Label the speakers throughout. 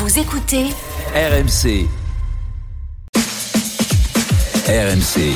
Speaker 1: Vous écoutez
Speaker 2: RMC. RMC.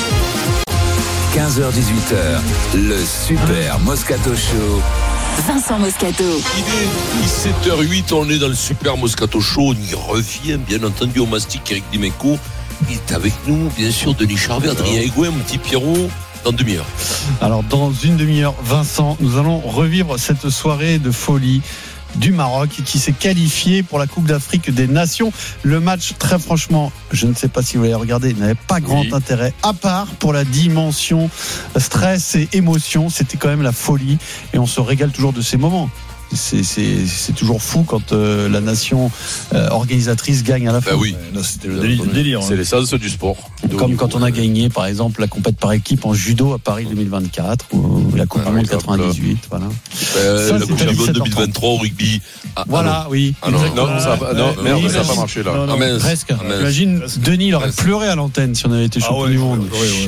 Speaker 2: 15h-18h, le Super Moscato Show.
Speaker 1: Vincent Moscato.
Speaker 3: Il est 17h08, on est dans le Super Moscato Show. On y revient, bien entendu, au mastic Eric Dimeco. Il est avec nous, bien sûr, Denis Charvet, Adrien Egouin, mon petit Pierrot, dans demi-heure.
Speaker 4: Alors, dans une demi-heure, Vincent, nous allons revivre cette soirée de folie du Maroc qui s'est qualifié pour la Coupe d'Afrique des Nations. Le match, très franchement, je ne sais pas si vous l'avez regardé, n'avait pas grand intérêt, à part pour la dimension stress et émotion. C'était quand même la folie et on se régale toujours de ces moments. C'est toujours fou quand la nation organisatrice gagne à la fin.
Speaker 3: Ben oui,
Speaker 5: là, c'était le délire.
Speaker 3: C'est l'essence du sport.
Speaker 4: Comme quand on a gagné, par exemple, la compète par équipe en judo à Paris 2024 ou la Coupe du Monde 98. Voilà.
Speaker 3: La Coupe du Monde 2023 au rugby.
Speaker 4: Voilà, oui.
Speaker 5: Non, ça n'a pas marché là.
Speaker 4: Presque. Imagine, Denis, il aurait pleuré à l'antenne si on avait été champion du monde.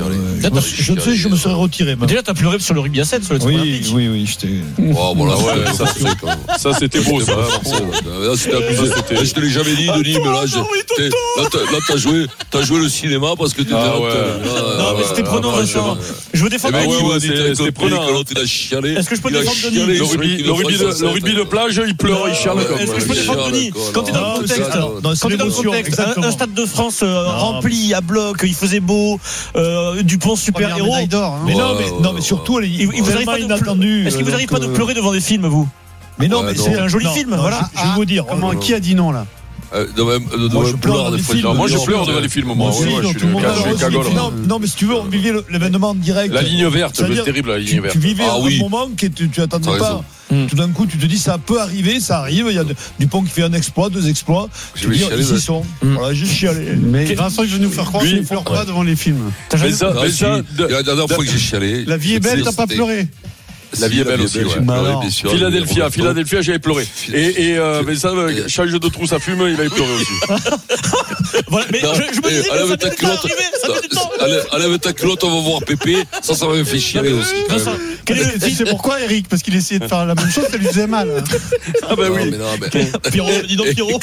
Speaker 5: Je me serais retiré.
Speaker 6: Déjà, t'as pleuré sur le rugby à 7, sur le truc olympique.
Speaker 5: Oui, j'étais.
Speaker 3: Oh, voilà,
Speaker 5: Ça, c'était beau, ça.
Speaker 3: Là, c'était abusé. Je te l'ai jamais dit, Denis, mais là, t'as joué le cinéma parce que t'étais là.
Speaker 6: Non, mais c'était prenant, Vincent. Je veux défendre Denis.
Speaker 3: C'était prenant. L'autre, il a chialé.
Speaker 6: Est-ce que je peux défendre Denis?
Speaker 5: Le rugby de plage, il pleure, il chiale.
Speaker 6: Est-ce que je peux défendre Denis? Quand t'es dans le contexte, un stade de France rempli à bloc, il faisait beau, Dupont super-héros.
Speaker 5: Mais non, mais surtout, il vous arrive pas inattendu.
Speaker 6: Est-ce qu'il vous arrive pas de pleurer devant des films, vous?
Speaker 5: Mais non, mais c'est
Speaker 6: un joli film, voilà.
Speaker 5: Je vais vous dire.
Speaker 4: Qui a dit non là?
Speaker 5: Moi, je pleure devant les films.
Speaker 3: Moi, je pleure devant les films. Moi,
Speaker 5: je suis cagole. Non, mais si tu veux, on vivait l'événement en direct.
Speaker 3: La ligne verte, c'est terrible, la ligne verte.
Speaker 5: Tu vivais un moment que tu n'attendais pas. Tout d'un coup, tu te dis, ça peut arriver, ça arrive. Il y a Dupont qui fait un exploit, 2 exploits. Je veux dire, ils y sont. Voilà, j'ai chialé.
Speaker 4: Mais Vincent, il veut nous faire croire qu'il ne pleure pas devant les films.
Speaker 3: Mais ça, la dernière fois que j'ai chialé.
Speaker 4: La vie est belle, t'as pas pleuré?
Speaker 3: La vie est belle aussi, ouais. Philadelphia, j'avais pleuré. Et mais ça, change de trou, ça fume, il avait pleuré aussi.
Speaker 6: Voilà, mais je me disais, ça m'est déjà arrivé, ça fait du temps.
Speaker 3: Enlève ta culotte, on va voir Pépé. Ça m'avait fait chialer aussi.
Speaker 4: Tu sais pourquoi, Eric? Parce qu'il essayait de faire la même chose, ça lui faisait mal.
Speaker 3: Ah bah oui.
Speaker 6: Pierrot, dis donc Pierrot.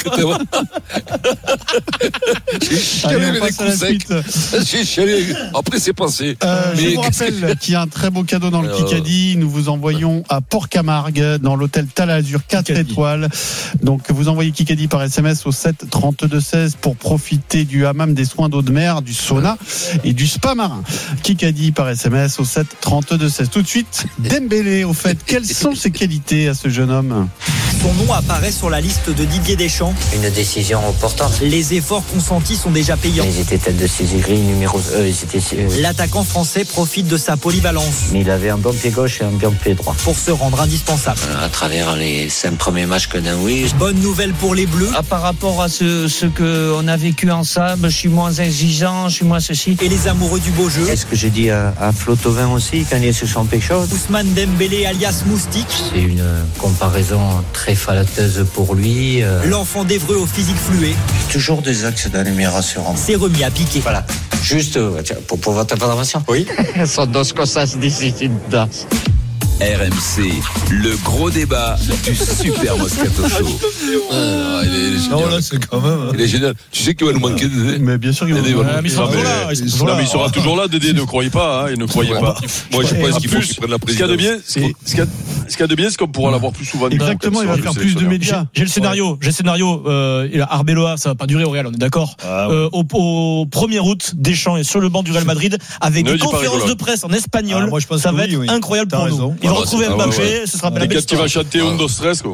Speaker 3: J'ai chialé. Après, c'est passé.
Speaker 4: Je vous rappelle qu'il y a un très beau cadeau dans le Kikadi. Nous vous envoyons à Port-Camargue dans l'hôtel Talazur 4 étoiles. Donc vous envoyez Kikadi par SMS au 7 32 16 pour profiter du hammam, des soins d'eau de mer, du sauna et du spa marin. Kikadi par SMS au 7 32 16. Tout de suite, Dembélé, au fait, quelles sont ses qualités à ce jeune homme?
Speaker 7: Son nom apparaît sur la liste de Didier Deschamps.
Speaker 8: Une décision importante.
Speaker 7: Les efforts consentis sont déjà payants.
Speaker 8: Ils étaient tête de série numéro.
Speaker 7: L'attaquant français profite de sa polyvalence.
Speaker 8: Mais il avait un bon pied gauche et un bon pied droit.
Speaker 7: Pour se rendre indispensable.
Speaker 8: À travers les 5 premiers matchs que d'un oui.
Speaker 7: Bonne nouvelle pour les Bleus.
Speaker 9: Par rapport à ce qu'on a vécu ensemble, je suis moins exigeant, je suis moins ceci.
Speaker 7: Et les amoureux du beau jeu.
Speaker 8: Est-ce que j'ai dit à Flotovin aussi quand il se sent quelque chose?
Speaker 7: Ousmane Dembélé alias Moustique.
Speaker 8: C'est une comparaison très flatteuse pour lui.
Speaker 7: L'enfant d'Evreux au physique fluet.
Speaker 8: Toujours des axes d'amélioration.
Speaker 7: C'est remis à piquer.
Speaker 8: Voilà. Juste pour votre information. Oui. Son dos cosas distintas.
Speaker 2: RMC, le gros débat du Super Moscato Show.
Speaker 3: Il est génial.
Speaker 5: Non, là, c'est quand même.
Speaker 3: Il est génial. Tu sais qu'il va nous manquer Dédé.
Speaker 4: Mais bien sûr qu'il va nous manquer.
Speaker 6: Mais il sera toujours là.
Speaker 5: Il sera toujours là, Dédé, ne croyez pas. Il ne croyait pas.
Speaker 3: Moi, je pense qu'il faut qu'il prenne la présidence.
Speaker 5: Ce qu'il y a de bien, c'est qu'on pourra l'avoir plus souvent.
Speaker 4: Exactement, il va faire plus de médias.
Speaker 6: J'ai le scénario. Arbeloa, ça va pas durer au Real, on est d'accord. Au 1er août, Deschamps est sur le banc du Real Madrid avec des conférences de presse en espagnol. Ça va être incroyable pour nous. Il va retrouver Mbappé, ce sera la belle histoire.
Speaker 5: Qui va chanter Undo Stress.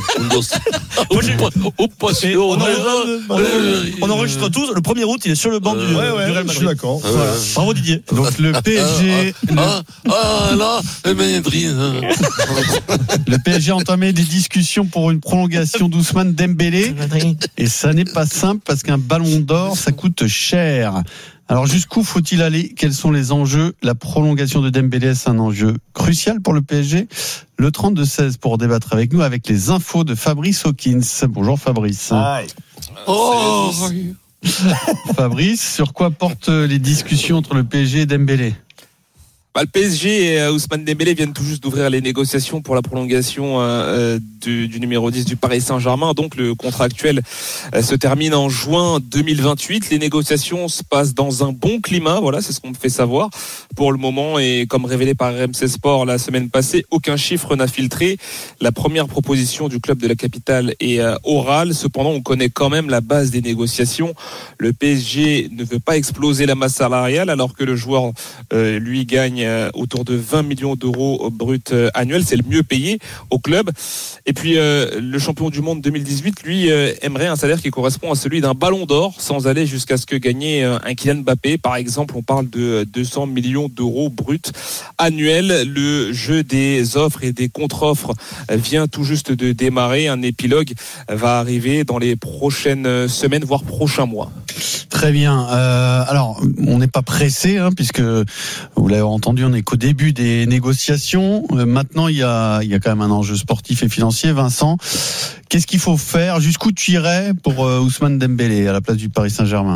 Speaker 6: On enregistre tous. Le 1er août, il est sur le banc du Real Madrid.
Speaker 5: Je suis d'accord.
Speaker 6: Bravo Didier.
Speaker 4: Donc le PSG. Le PSG a entamé des discussions pour une prolongation d'Ousmane Dembélé. Et ça n'est pas simple parce qu'un ballon d'or, ça coûte cher. Alors jusqu'où faut-il aller? Quels sont les enjeux? La prolongation de Dembélé, est un enjeu crucial pour le PSG? Le 32-16 pour débattre avec nous avec les infos de Fabrice Hawkins. Bonjour Fabrice. Fabrice, sur quoi portent les discussions entre le PSG et Dembélé?
Speaker 10: Le PSG et Ousmane Dembélé viennent tout juste d'ouvrir les négociations pour la prolongation du numéro 10 du Paris Saint-Germain. Donc le contrat actuel se termine en juin 2028. Les négociations se passent dans un bon climat. Voilà, c'est ce qu'on me fait savoir pour le moment. Et comme révélé par RMC Sport la semaine passée, aucun chiffre n'a filtré. La première proposition du club de la capitale est orale. Cependant, on connaît quand même la base des négociations. Le PSG ne veut pas exploser la masse salariale alors que le joueur, lui, gagne autour de 20 millions d'euros bruts annuels. C'est le mieux payé au club. Et puis le champion du monde 2018, lui, aimerait un salaire qui correspond à celui d'un ballon d'or, sans aller jusqu'à ce que gagne un Kylian Mbappé. Par exemple, on parle de 200 millions d'euros bruts annuels. Le jeu des offres et des contre-offres vient tout juste de démarrer. Un épilogue va arriver dans les prochaines semaines, voire prochains mois.
Speaker 4: Très bien. Alors, on n'est pas pressé, puisque vous l'avez entendu, on n'est qu'au début des négociations. Maintenant, il y a quand même un enjeu sportif et financier. Vincent, qu'est-ce qu'il faut faire? Jusqu'où tu irais pour Ousmane Dembélé à la place du Paris Saint-Germain?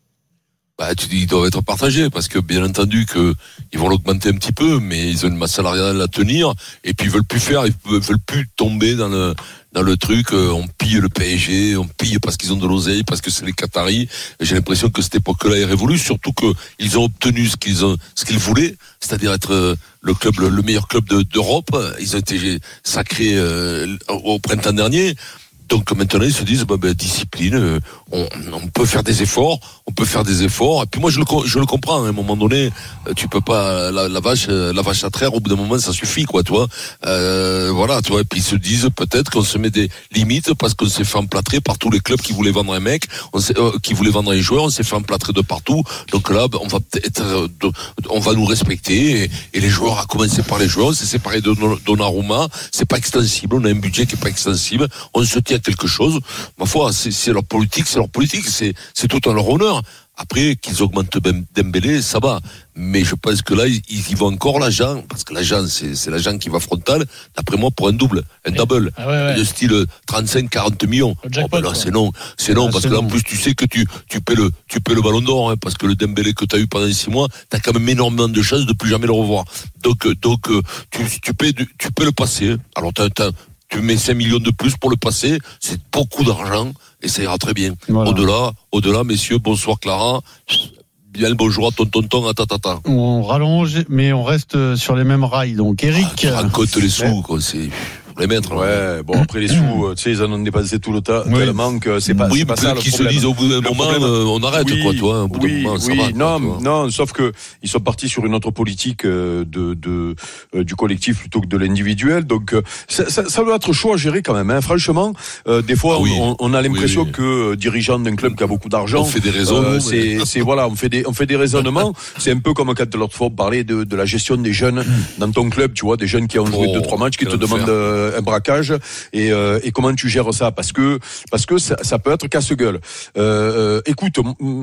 Speaker 3: Tu dis qu'ils doivent être partagés parce que bien entendu que ils vont l'augmenter un petit peu, mais ils ont une masse salariale à tenir et puis ils veulent plus tomber dans le truc, on pille le PSG, on pille parce qu'ils ont de l'oseille, parce que c'est les Qataris. Et j'ai l'impression que cette époque-là est révolue, surtout que ils ont obtenu ce qu'ils voulaient, c'est-à-dire être le meilleur club d'Europe. Ils ont été sacrés au printemps dernier. Donc maintenant ils se disent discipline, on peut faire des efforts, Et puis moi je le comprends. À un moment donné, tu peux pas la vache à traire. Au bout d'un moment ça suffit quoi, tu vois. Voilà, tu vois. Et puis ils se disent peut-être qu'on se met des limites parce qu'on s'est fait emplâtrer par tous les clubs qui voulaient vendre un mec, qui voulaient vendre un joueur. On s'est fait emplâtrer de partout. Donc là on va nous respecter et les joueurs, à commencer par les joueurs. On s'est séparé de Donnarumma. C'est pas extensible. On a un budget qui est pas extensible. On se tient quelque chose. Ma foi, c'est leur politique, c'est tout en leur honneur. Après, qu'ils augmentent Dembélé, ça va. Mais je pense que là, ils vont encore l'agent, parce que l'agent, c'est l'agent qui va frontal, d'après moi, pour un double, un double. De style 35-40 millions. Là, c'est non, parce que là, en plus, tu sais que tu paies le ballon d'or, parce que le Dembélé que tu as eu pendant 6 mois, tu as quand même énormément de chances de plus jamais le revoir. Donc, tu peux le passer. Alors, tu mets 5 millions de plus pour le passer, c'est beaucoup d'argent et ça ira très bien. Voilà. Au-delà, messieurs, bonsoir Clara. Bien le bonjour à tonton à tatata. On rallonge, mais on reste sur les mêmes rails. Donc Eric, tu racontes les sous, quoi, c'est les mettre. Ouais, bon après les sous, tu sais, ils en ont dépensé tout le temps tellement que c'est pas ça le problème. Qui se disent au bout d'un moment, on arrête quoi, toi. Au bout d'un moment, ça va. Non, sauf que ils sont partis sur une autre politique du collectif plutôt que de l'individuel. Donc ça doit être chaud à gérer quand même. Franchement, des fois on a l'impression que dirigeant d'un club qui a beaucoup d'argent, on fait des raisonnements. On fait des raisonnements. C'est un peu comme quand l'autre fois on parlait de la gestion des jeunes dans ton club, tu vois, des jeunes qui ont joué 2-3 matchs, qui te demandent un braquage et comment tu gères ça parce que ça peut être casse-gueule. Écoute,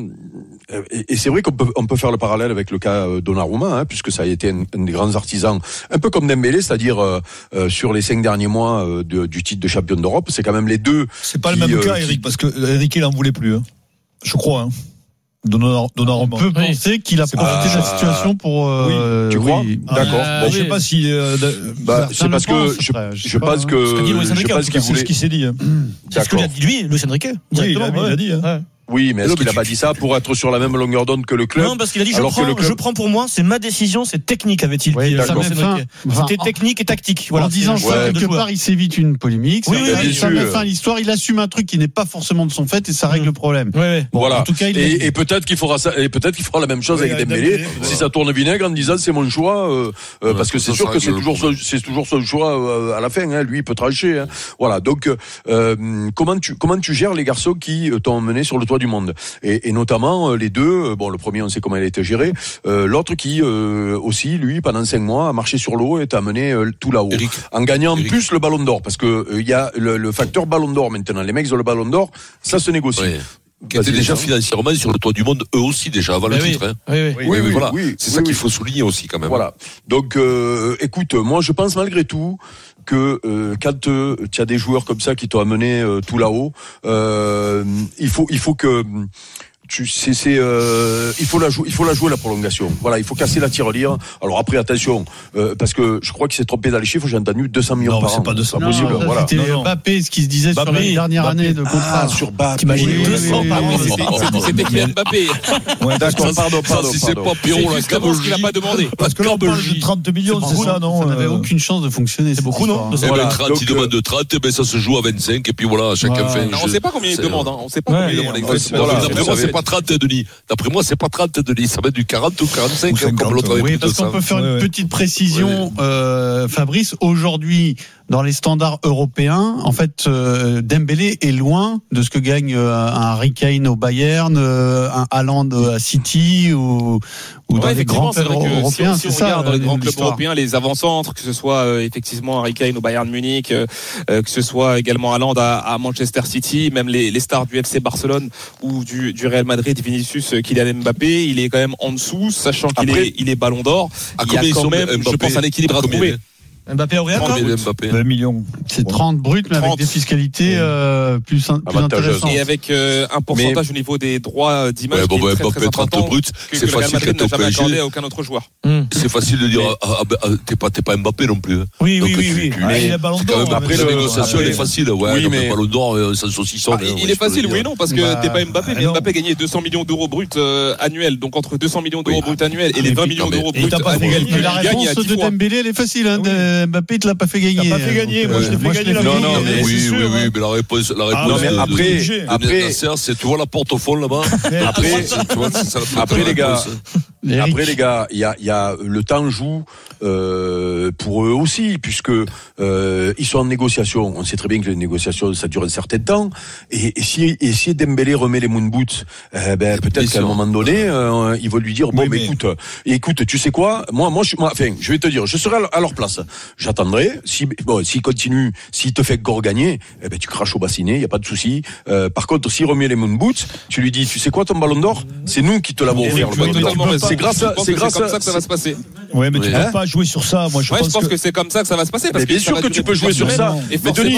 Speaker 3: et c'est vrai qu'on peut faire le parallèle avec le cas Donnarumma, puisque ça a été un des grands artisans, un peu comme Dembélé, c'est-à-dire sur les 5 derniers mois du titre de champion d'Europe, c'est quand même les deux. C'est pas le même cas, Eric, parce que Eric il en voulait plus, je crois. Donnarumma. On peut penser qu'il a profité de la situation pour. Oui, tu crois? D'accord. Bon, je sais pas si. C'est parce que je pense que c'est ce qu'il s'est dit. C'est ce que l'a dit lui, Luis Enrique. Oui, il a dit. Oui, mais est-ce qu'il n'a pas dit ça pour être sur la même longueur d'onde que le club? Non, parce qu'il a dit je prends pour moi, c'est ma décision, c'est technique, avait-il dit. C'était technique et tactique. Voilà. En disant ça, quelque part, il s'évite une polémique. Oui, ça met fin à l'histoire. Il assume un truc qui n'est pas forcément de son fait et ça règle le problème. Voilà. En tout cas, et peut-être qu'il fera ça, et peut-être qu'il fera la même chose avec Dembélé si ça tourne vinaigre en disant c'est mon choix, parce que c'est sûr que c'est toujours son choix à la fin. Lui, il peut trancher. Voilà. Donc, comment tu gères les garçons qui t'ont mené sur le toit du monde et notamment les deux, le premier on sait comment il a été géré, l'autre qui aussi lui pendant 5 mois a marché sur l'eau et t'a amené tout là-haut en gagnant en plus le ballon d'or parce que il y a le facteur ballon d'or maintenant, les mecs ont le ballon d'or, ça se négocie. Qui étaient déjà financièrement sur le toit du monde, eux aussi déjà avant le titre. Voilà. C'est ça qu'il faut souligner aussi quand même. Voilà. Donc, écoute, moi je pense malgré tout que quand tu as des joueurs comme ça qui t'ont amené tout là-haut, il faut que
Speaker 11: il faut la jouer la prolongation. Voilà, il faut casser la tirelire. Alors après, attention, parce que je crois qu'il s'est trompé dans les chiffres. J'ai entendu 200 millions par an.
Speaker 5: Non, c'est pas 200
Speaker 11: possible.
Speaker 4: Voilà. C'était Mbappé, ce qui se disait sur les dernières années de contrat.
Speaker 11: Sur Mbappé.
Speaker 6: T'imagines 200 par an.
Speaker 10: C'était Kylian Mbappé.
Speaker 11: Ouais, d'accord, pardon.
Speaker 3: Si c'est pas Pierrot, la
Speaker 10: ce qu'il n'a pas demandé.
Speaker 5: Parce que là, on parle de 30 millions, c'est ça, non?
Speaker 4: Ça n'avait aucune chance de fonctionner.
Speaker 6: C'est beaucoup, non?
Speaker 3: Voilà. 30, il demande de 30, ben ça se joue à 25, et puis voilà, chacun fait.
Speaker 10: On ne sait pas combien il demande, on ne sait pas combien il demande exactement.
Speaker 3: D'après moi, c'est pas 30, Denis. D'après moi, c'est pas 30, Denis. Ça va être du 40 ou 45, comme l'autre avait.
Speaker 4: Oui, parce qu'on peut faire une petite précision, Fabrice. Aujourd'hui, dans les standards européens, en fait, Dembélé est loin de ce que gagne un Harry Kane au Bayern, un Haaland à City ou dans les grands clubs européens.
Speaker 10: Si on regarde dans les grands clubs européens, les avant-centres, que ce soit effectivement Harry Kane au Bayern Munich, que ce soit également Haaland à Manchester City, même les stars du FC Barcelone ou du Real Madrid, Vinicius, Kylian Mbappé, il est quand même en dessous, sachant qu'il est Ballon d'Or. Il y a quand même, je pense, un équilibre à trouver.
Speaker 6: Mbappé au Real,
Speaker 5: 20 millions.
Speaker 4: C'est 30 bruts, mais avec des fiscalités plus intéressantes.
Speaker 10: Et avec un pourcentage au niveau des droits d'image qui est très, très important,
Speaker 3: 30 bruts, c'est facile
Speaker 10: d'être au PSG. Accordé à aucun autre joueur.
Speaker 3: C'est facile de dire, t'es pas Mbappé non plus.
Speaker 6: Oui.
Speaker 5: Il a Ballon d'Or.
Speaker 3: Après, la négociation, elle est facile. Ouais, mais Ballon d'Or, sans saucisson.
Speaker 10: Il est facile, oui, non, parce que t'es pas Mbappé, mais Mbappé gagnait 200 millions d'euros bruts annuels. Donc, entre 200 millions d'euros bruts annuels et les 20 millions d'euros bruts annuels,
Speaker 4: la réponse de Dembélé, elle est facile, Mbappé, il te l'a pas fait gagner.
Speaker 5: T'as pas fait gagner, moi je l'ai fait gagner.
Speaker 3: Non, mais oui, mais la réponse de Nasser, c'est, tu vois la porte au fond là-bas. Après les
Speaker 11: gars, il y a le temps joue pour eux aussi, puisque ils sont en négociation. On sait très bien que les négociations ça dure un certain temps. Et si Dembélé remet les moon boots, peut-être qu'à un moment donné, ils vont lui dire bon, mais écoute, tu sais quoi, moi, je vais te dire, je serai à leur place. J'attendrai. S'il continue, s'il te fait gore gagner, tu craches au bassinet, il y a pas de souci. Par contre, s'il remet les moon boots, tu lui dis, tu sais quoi, ton Ballon d'Or, c'est nous qui te l'avons offert.
Speaker 10: C'est comme ça que ça va se passer.
Speaker 5: Ouais, mais tu peux pas jouer sur ça. Moi, je pense que
Speaker 10: c'est comme ça que ça va se passer.
Speaker 11: Bien sûr que tu peux jouer sur ça.
Speaker 10: Mais Denis,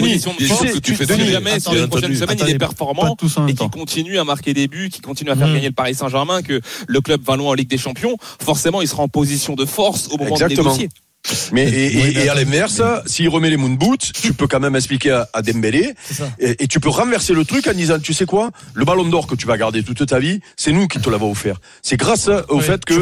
Speaker 10: tu fais jamais sur les prochaines semaines, il est performant et qui continue à marquer des buts, qui continue à faire gagner le Paris Saint-Germain, que le club va loin en Ligue des Champions. Forcément, il sera en position de force au moment de négocier.
Speaker 11: Mais et à l'inverse, s'il remet les moon boots, tu peux quand même expliquer à Dembélé et tu peux renverser le truc en disant, tu sais quoi, le Ballon d'Or que tu vas garder toute ta vie, c'est nous qui te l'avons offert. C'est grâce au fait que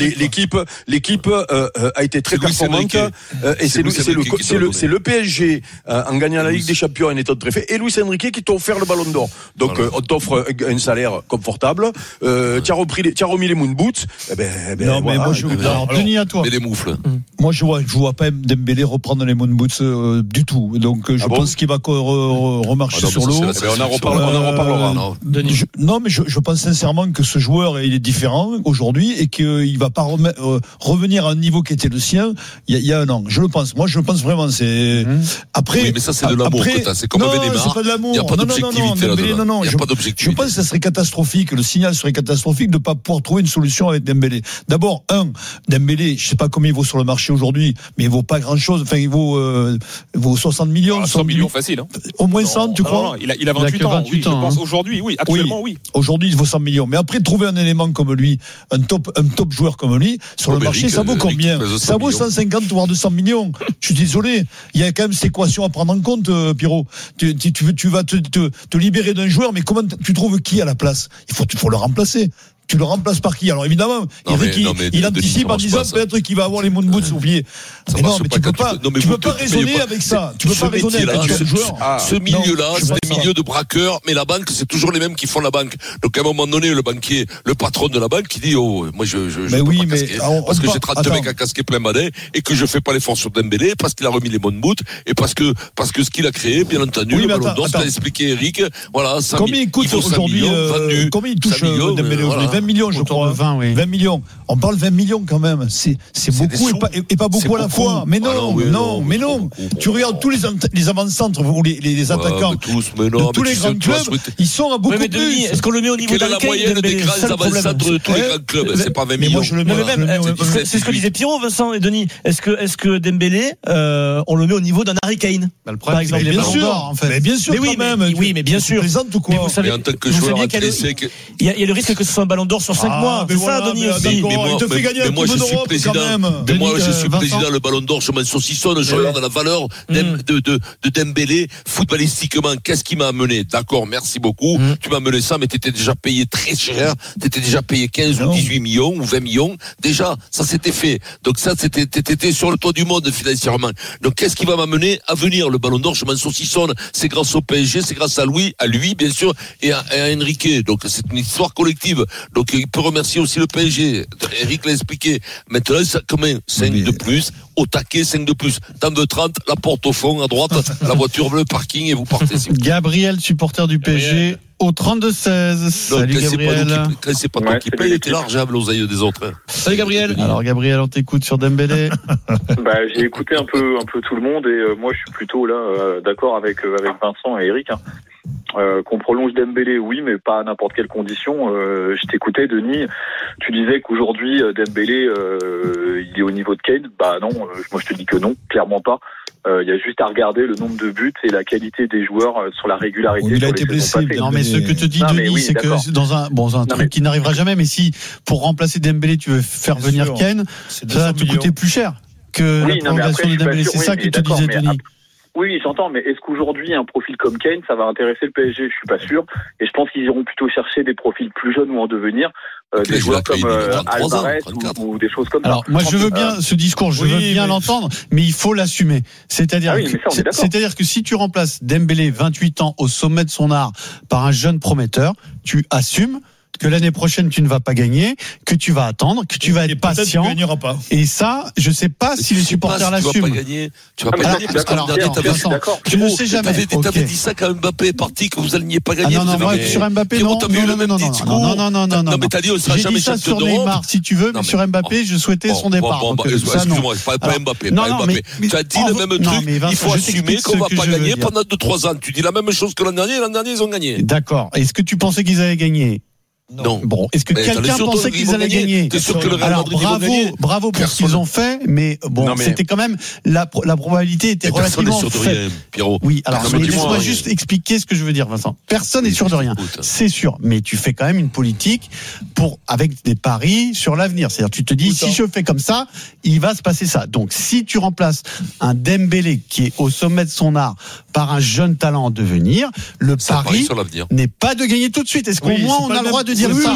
Speaker 11: l'équipe a été très performante et c'est le PSG en gagnant la Ligue des Champions en état de tréfait et Luis Enrique qui t'a offert le Ballon d'Or. Donc on t'offre un salaire confortable. Tu as remis les moon boots.
Speaker 5: Non, mais moi
Speaker 4: Denis, à toi.
Speaker 3: Et les moufles.
Speaker 5: Moi, je vois pas Dembélé reprendre les moon boots du tout. Donc, je pense qu'il va remarcher sur l'eau.
Speaker 11: On en reparlera.
Speaker 5: Non, mais je pense sincèrement que ce joueur, il est différent aujourd'hui et qu'il va pas revenir à un niveau qui était le sien il y a un an. Je le pense. Moi, je le pense vraiment. Après.
Speaker 3: Oui, mais ça, c'est de l'amour que t'as. C'est comme un Vénémar.
Speaker 5: C'est pas de l'amour.
Speaker 3: Il n'y a pas d'objectivité là-dedans.
Speaker 5: Non.
Speaker 3: Il n'y a pas d'objectivité.
Speaker 5: Je pense que ça serait catastrophique. Le signal serait catastrophique de ne pas pouvoir trouver une solution avec Dembélé. D'abord, Dembélé, je sais pas combien il vaut sur le marché aujourd'hui, mais il vaut pas grand chose. Enfin, il vaut 60 millions.
Speaker 10: 100 millions facile.
Speaker 5: Au moins 100, tu crois?
Speaker 10: Non, il a 28 ans. Oui, je pense aujourd'hui, oui. Actuellement, oui.
Speaker 5: Aujourd'hui, il vaut 100 millions. Mais après, trouver un élément comme lui, un top joueur comme lui, sur le marché, ça vaut combien? Ça vaut 150 voire 200 millions. Je suis désolé. Il y a quand même cette équation à prendre en compte, Pierrot. Tu vas te libérer d'un joueur, mais comment tu trouves qui à la place? Il faut le remplacer. Tu le remplaces par qui? Alors évidemment, il anticipe en disant peut-être qu'il va avoir les moon boots oubliés. Mais non, mais tu peux pas raisonner avec ça. Tu peux pas raisonner avec un joueur.
Speaker 3: Ce milieu-là, c'est des milieux de braqueurs, mais la banque, c'est toujours les mêmes qui font la banque. Donc à un moment donné, le banquier, le patron de la banque, qui dit moi je peux pas casquer parce que j'ai 30 mecs à casquer plein madé et que je fais pas l'effort sur Dembélé parce qu'il a remis les moon boots et parce que ce qu'il a créé, bien entendu, le Ballon d'Or, ce qu'a expliqué Eric. Voilà.
Speaker 5: Combien il coûte aujourd'hui? Combien il touche Dembélé aujourd'hui? 20 millions, je crois. 20 millions. On parle 20 millions quand même. C'est beaucoup et pas beaucoup à la fois. Mais non, Tu regardes tous les avant-centres ou les attaquants de tous les grands clubs, ils sont à beaucoup plus.
Speaker 6: Denis, est-ce qu'on le met au niveau
Speaker 3: d'Harry Kane? Quelle est la moyenne des grands avant-centres de tous les grands clubs? C'est pas 20 millions.
Speaker 6: Moi, je le mets. C'est ce que disait Pierrot, Vincent et Denis. Est-ce que Dembélé, on le met au niveau d'un Harry Kane? Par exemple,
Speaker 5: bien sûr, en fait. Mais bien sûr, quand même.
Speaker 6: Oui, mais bien sûr.
Speaker 5: Présente ou quoi?
Speaker 3: Vous savez
Speaker 6: il y a le risque que ce soit un ballon d'or sur 5 mois. C'est ça, Denis aussi.
Speaker 5: Il te fait gagner la Coupe d'Europe quand même.
Speaker 3: Mais moi, je suis président le ballon d'or, je m'en saucissonne, je regarde la valeur de Dembélé footballistiquement. Qu'est-ce qui m'a amené? D'accord, merci beaucoup. Tu m'as amené ça, mais t'étais déjà payé très cher. T'étais déjà payé 15 ou 18 millions ou 20 millions. Déjà, ça s'était fait. Donc ça, t'étais sur le toit du monde financièrement. Donc qu'est-ce qui va m'amener à venir? Le ballon d'or, je m'en saucissonne. C'est grâce au PSG, c'est grâce à lui, bien sûr, et à Enrique. Donc c'est une histoire collective. Donc il peut remercier aussi le PSG. Eric l'a expliqué. Maintenant, ça, combien? 5 de plus. Au taquet, 5 de plus. Temps de 30, la porte au fond, à droite, la voiture bleue, parking, et vous partez.
Speaker 4: Gabriel, supporter du PSG, au 32-16. Salut Gabriel.
Speaker 3: Quand c'est pas toi qui paye, t'es l'argent l'oseille des autres.
Speaker 6: Salut Gabriel.
Speaker 4: Alors Gabriel, on t'écoute sur Dembélé.
Speaker 12: J'ai écouté un peu tout le monde et moi je suis plutôt là d'accord avec Vincent et Eric. Qu'on prolonge Dembélé, oui, mais pas à n'importe quelle condition. Je t'écoutais, Denis. Tu disais qu'aujourd'hui Dembélé, il est au niveau de Kane. Bah non, moi je te dis que non, clairement pas. Il y a juste à regarder le nombre de buts et la qualité des joueurs sur la régularité.
Speaker 5: Il a été blessé.
Speaker 4: Non, mais ce que te dit Denis, c'est que dans un truc qui n'arrivera jamais, mais si pour remplacer Dembélé, tu veux faire venir Kane, ça va te coûter plus cher que la prolongation de Dembélé. C'est ça que te disait Denis.
Speaker 12: Oui, j'entends, mais est-ce qu'aujourd'hui, un profil comme Kane, ça va intéresser le PSG? Je suis pas sûr. Et je pense qu'ils iront plutôt chercher des profils plus jeunes ou en devenir, des joueurs comme Alvarez ou des choses comme ça.
Speaker 4: Alors, moi, je veux bien ce discours, je veux bien l'entendre, mais il faut l'assumer. C'est-à-dire que si tu remplaces Dembélé, 28 ans, au sommet de son art, par un jeune prometteur, tu assumes que l'année prochaine tu ne vas pas gagner, que tu vas attendre, que tu vas être patient. Tu gagneras pas. Et ça, je sais pas si les supporters l'assument.
Speaker 3: Tu vas pas gagner. Tu vas pas gagner parce que l'an dernier
Speaker 4: je ne sais jamais.
Speaker 3: T'avais dit ça quand Mbappé est parti, que vous alliez pas gagner.
Speaker 4: Non, moi sur Mbappé non.
Speaker 3: Non, mais t'as dit on sera jamais champion d'Europe.
Speaker 4: Neymar, si tu veux, mais sur Mbappé, je souhaitais son départ.
Speaker 3: Excuse-moi, pas Mbappé, pas Mbappé. Tu as dit le même truc. Il faut assumer qu'on va pas gagner pendant 2-3 ans. Tu dis la même chose que l'an dernier. L'an dernier ils ont gagné.
Speaker 4: D'accord. Est-ce que tu pensais qu'ils allaient gagner?
Speaker 3: Non.
Speaker 4: Bon, est-ce que quelqu'un pensait qu'ils allaient gagner? Alors bravo pour ce qu'ils ont fait, mais bon, c'était quand même la probabilité était relativement faible. Oui, alors laisse-moi juste expliquer ce que je veux dire, Vincent. Personne n'est sûr de rien, c'est sûr, mais tu fais quand même une politique avec des paris sur l'avenir. C'est-à-dire, tu te dis si je fais comme ça, il va se passer ça. Donc, si tu remplaces un Dembélé qui est au sommet de son art par un jeune talent en devenir, le pari n'est pas de gagner tout de suite. Est-ce qu'au moins on a le droit de dire ça?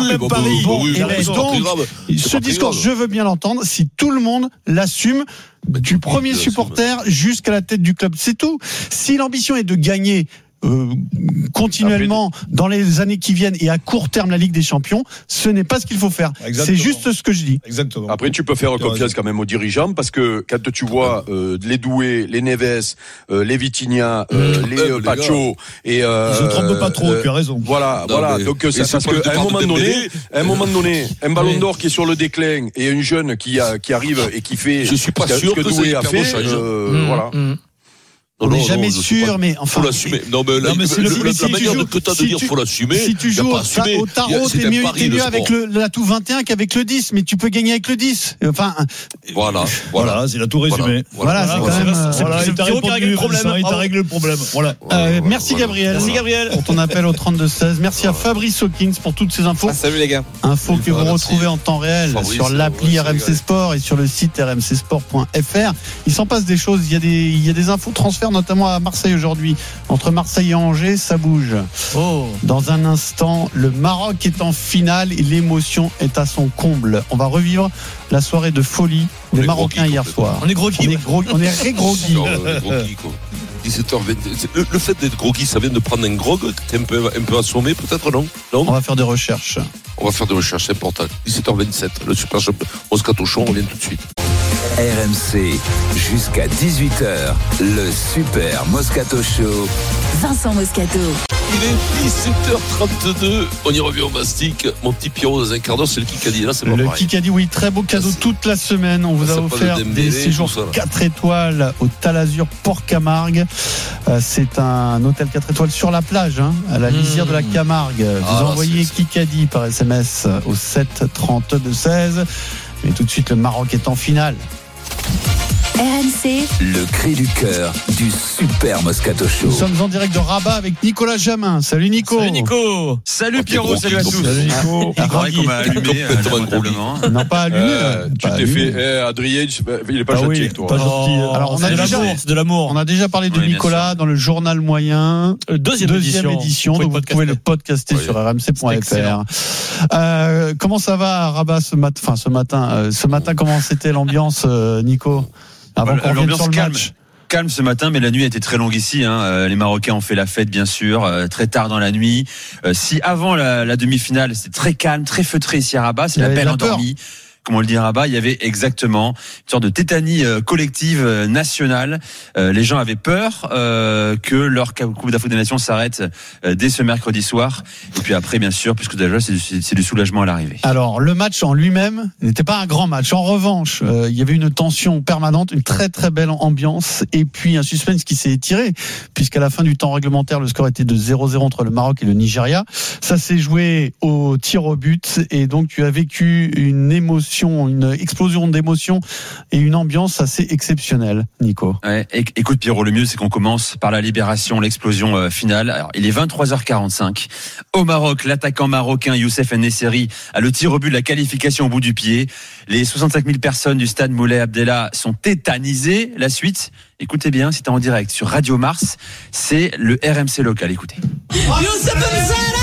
Speaker 4: Ce discours, je veux bien l'entendre si tout le monde l'assume du premier supporter jusqu'à la tête du club. C'est tout. Si l'ambition est de gagner continuellement dans les années qui viennent et à court terme la Ligue des Champions, ce n'est pas ce qu'il faut faire. Exactement. C'est juste ce que je dis.
Speaker 11: Exactement. Après, tu peux faire confiance quand même aux dirigeants parce que quand tu vois les Doué, les Neves, les Vitinha, les Pacho et
Speaker 5: ils ne trompent pas trop. Tu as raison.
Speaker 11: Voilà. Donc c'est parce qu'à un moment donné, un Ballon d'Or qui est sur le déclin et un jeune qui arrive et qui fait
Speaker 3: je suis pas sûr que
Speaker 11: Doué a fait. Voilà.
Speaker 4: On n'est jamais sûr, mais enfin.
Speaker 3: Faut l'assumer. Non, mais la manière que t'as de dire, faut l'assumer.
Speaker 4: Si tu joues au tarot, t'es mieux avec l'atout 21 qu'avec le 10, mais tu peux gagner avec le 10. Enfin.
Speaker 11: Voilà, c'est la tout résumé.
Speaker 4: Voilà, c'est quand même.
Speaker 5: Il t'a répondu, il t'a réglé le problème. Voilà.
Speaker 4: Merci Gabriel.
Speaker 6: Merci Gabriel.
Speaker 4: Pour ton appel au 32-16. Merci à Fabrice Hawkins pour toutes ces infos.
Speaker 10: Salut les gars.
Speaker 4: Infos que vous retrouvez en temps réel sur l'appli RMC Sport et sur le site rmcsport.fr. Il s'en passe des choses. Il y a des infos transferts, notamment à Marseille aujourd'hui. Entre Marseille et Angers, ça bouge. Dans un instant, le Maroc est en finale et l'émotion est à son comble. On va revivre la soirée de folie des Marocains hier soir.
Speaker 6: On est groggy.
Speaker 4: On est très groggy.
Speaker 3: 17h20. Le fait d'être groggy, ça vient de prendre un grog. T'es un peu assommé, peut-être, non?
Speaker 4: On va faire des recherches.
Speaker 3: C'est important. 17h27. Le Super Moscato Show, on revient tout de suite.
Speaker 2: RMC, jusqu'à 18h, le Super Moscato Show.
Speaker 1: Vincent Moscato.
Speaker 3: Il est 17h32. On y revient au mastic. Mon petit Pierrot, dans un quart d'heure, c'est le Kikadi. Là, c'est pas
Speaker 4: le
Speaker 3: pareil.
Speaker 4: Kikadi, oui, très beau cadeau toute la semaine. On vous a offert des séjours 4 étoiles au Talazur Port-Camargue. C'est un hôtel 4 étoiles sur la plage, à la lisière de la Camargue. Vous envoyez Kikadi par SMS au 7 32 16. Et tout de suite, le Maroc est en finale.
Speaker 1: RMC,
Speaker 2: le cri du cœur du Super Moscato Show.
Speaker 4: Nous sommes en direct de Rabat avec Nicolas Jamin. Salut Nico.
Speaker 6: Salut Nico.
Speaker 13: Salut Pierrot, salut à tous.
Speaker 4: Salut Nico.
Speaker 13: Il paraît qu'on m'a allumé lamentablement.
Speaker 4: Non, pas allumé.
Speaker 11: Tu t'es fait, Adrien, il est pas gentil avec toi.
Speaker 4: Pas gentil. Alors on a
Speaker 6: de l'amour.
Speaker 4: On a déjà parlé de Nicolas dans le journal moyen. Deuxième édition. Donc vous pouvez le podcaster sur rmc.fr. Comment ça va à Rabat ce matin? Ce matin, comment c'était l'ambiance, Nico? Avant qu'on revienne sur le match.
Speaker 13: Calme ce matin, mais la nuit a été très longue ici. Les Marocains ont fait la fête, bien sûr, très tard dans la nuit. Si avant la demi-finale, c'était très calme, très feutré ici à Rabat, c'est la belle endormie. Comme on le dit à Rabat, il y avait exactement une sorte de tétanie collective nationale. Les gens avaient peur que leur Coupe d'Afrique des Nations s'arrête dès ce mercredi soir. Et puis après, bien sûr, puisque déjà c'est du soulagement à l'arrivée.
Speaker 4: Alors, le match en lui-même n'était pas un grand match. En revanche, il y avait une tension permanente, une très très belle ambiance, et puis un suspense qui s'est étiré, puisqu'à la fin du temps réglementaire, le score était de 0-0 entre le Maroc et le Nigeria. Ça s'est joué au tir au but, et donc tu as vécu une explosion d'émotions et une ambiance assez exceptionnelle, Nico.
Speaker 13: Ouais, écoute Pierrot, le mieux c'est qu'on commence par la libération, l'explosion finale. Alors, il est 23h45. Au Maroc, l'attaquant marocain Youssef En-Nesyri a le tir au but de la qualification au bout du pied. Les 65 000 personnes du stade Moulay Abdellah sont tétanisées. La suite, écoutez bien, c'était en direct sur Radio Mars. C'est le RMC local, écoutez. Youssef En-Nesyri!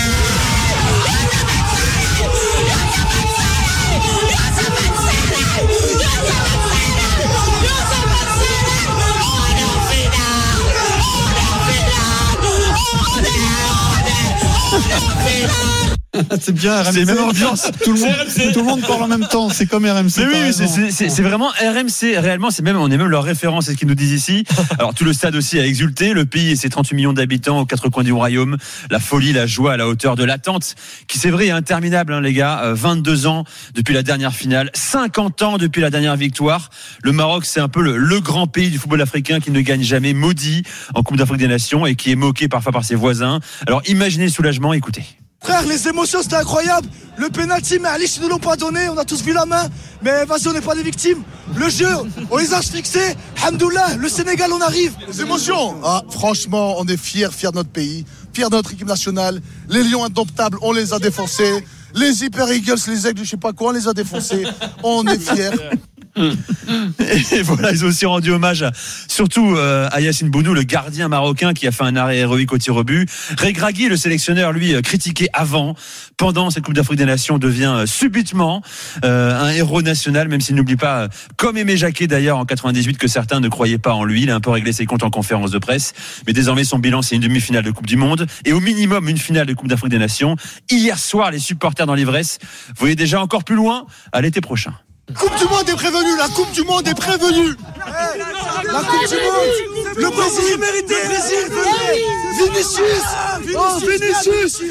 Speaker 4: C'est bien RMC.
Speaker 13: C'est la même ambiance.
Speaker 4: Tout le monde parle en même temps. C'est comme RMC.
Speaker 13: Mais oui, c'est vraiment RMC. Réellement, on est même leur référence, c'est ce qu'ils nous disent ici. Alors, tout le stade aussi a exulté. Le pays et ses 38 millions d'habitants aux quatre coins du royaume. La folie, la joie à la hauteur de l'attente, qui c'est vrai est interminable, les gars. 22 ans depuis la dernière finale. 50 ans depuis la dernière victoire. Le Maroc, c'est un peu le grand pays du football africain qui ne gagne jamais, maudit en Coupe d'Afrique des Nations et qui est moqué parfois par ses voisins. Alors, imaginez le soulagement, écoutez.
Speaker 14: Frère, les émotions c'était incroyable. Le penalty, mais Alice ils ne l'ont pas donné. On a tous vu la main. Mais vas-y, on n'est pas des victimes. Le jeu, on les a fixés. Alhamdoulilah, le Sénégal, on arrive.
Speaker 15: Les émotions. Franchement, on est fiers de notre pays, fiers de notre équipe nationale. Les Lions indomptables, on les a défoncés. Les Hyper Eagles, les Aigles, je sais pas quoi, on les a défoncés. On est fiers.
Speaker 13: Et voilà, ils ont aussi rendu hommage surtout à Yassine Bounou, le gardien marocain qui a fait un arrêt héroïque au tir au but. Regragui, le sélectionneur, lui, critiqué pendant cette Coupe d'Afrique des Nations, devient subitement un héros national, même s'il n'oublie pas, comme Aimé Jacquet d'ailleurs en 98, que certains ne croyaient pas en lui. Il a un peu réglé ses comptes en conférence de presse, mais désormais son bilan c'est une demi-finale de Coupe du Monde et au minimum une finale de Coupe d'Afrique des Nations. Hier soir, les supporters dans l'ivresse voyaient déjà encore plus loin à l'été prochain.
Speaker 15: Coupe du Monde est prévenue, la Coupe du Monde est prévenue. La Coupe du Monde, le Brésil mérite le Brésil. Vinicius.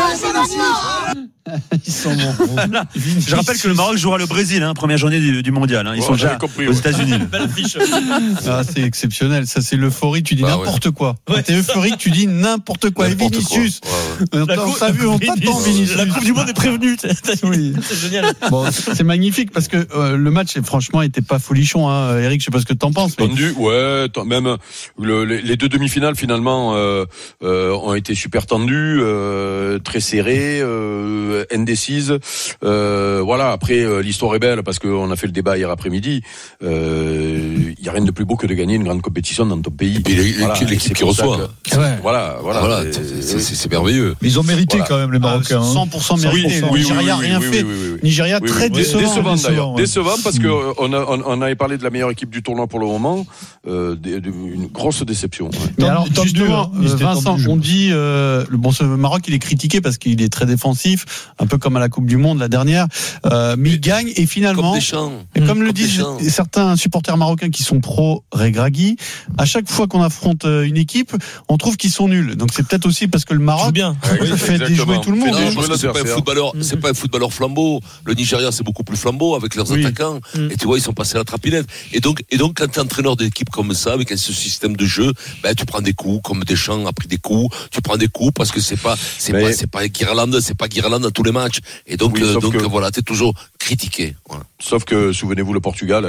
Speaker 4: Ils sont bons.
Speaker 13: Voilà. Je rappelle que le Maroc jouera le Brésil, première journée du mondial. Ils sont déjà aux États-Unis.
Speaker 4: C'est exceptionnel. Ça, c'est l'euphorie. Tu dis n'importe quoi. Quand t'es euphorique, tu dis n'importe quoi. Et Vinicius. On t'a vu, on t'attend, Vinicius.
Speaker 6: La Coupe du Monde est prévenue. Oui. C'est génial.
Speaker 4: Bon, c'est magnifique parce que le match, franchement, était pas folichon. Eric, je sais pas ce que t'en penses.
Speaker 11: Tendu, ouais. Même les deux demi-finales finalement ont été super tendues, très serrées. Indécise. Voilà, après l'histoire est belle parce qu'on a fait le débat hier après-midi. Il y a rien de plus beau que de gagner une grande compétition dans ton pays.
Speaker 3: Et l'équipe qui reçoit. Voilà, c'est merveilleux.
Speaker 5: Mais ils ont mérité quand même les Marocains.
Speaker 4: 100% mérité. Nigeria rien fait. Nigeria très décevant.
Speaker 11: D'ailleurs. Décevant parce que on avait parlé de la meilleure équipe du tournoi pour le moment. Une grosse déception.
Speaker 4: Mais alors justement, Vincent, on dit ce Maroc il est critiqué parce qu'il est très défensif. un peu comme à la Coupe du Monde la dernière. Mais ils gagnent et finalement, comme le disent certains supporters marocains qui sont pro Regragui, à chaque fois qu'on affronte une équipe, on trouve qu'ils sont nuls. Donc c'est peut-être aussi parce que le Maroc fait déjouer tout le monde.
Speaker 3: Non, parce que c'est pas un footballeur flambeau. Le Nigeria c'est beaucoup plus flambeau avec leurs attaquants. Et tu vois, ils sont passés à la trapinette. Et donc quand tu es entraîneur d'équipe comme ça, avec ce système de jeu, tu prends des coups, comme Deschamps a pris des coups. Tu prends des coups parce que c'est pas Guirlande à tous les matchs. Et donc voilà, t'es toujours critiqué. Voilà.
Speaker 11: Sauf que, souvenez-vous, le Portugal,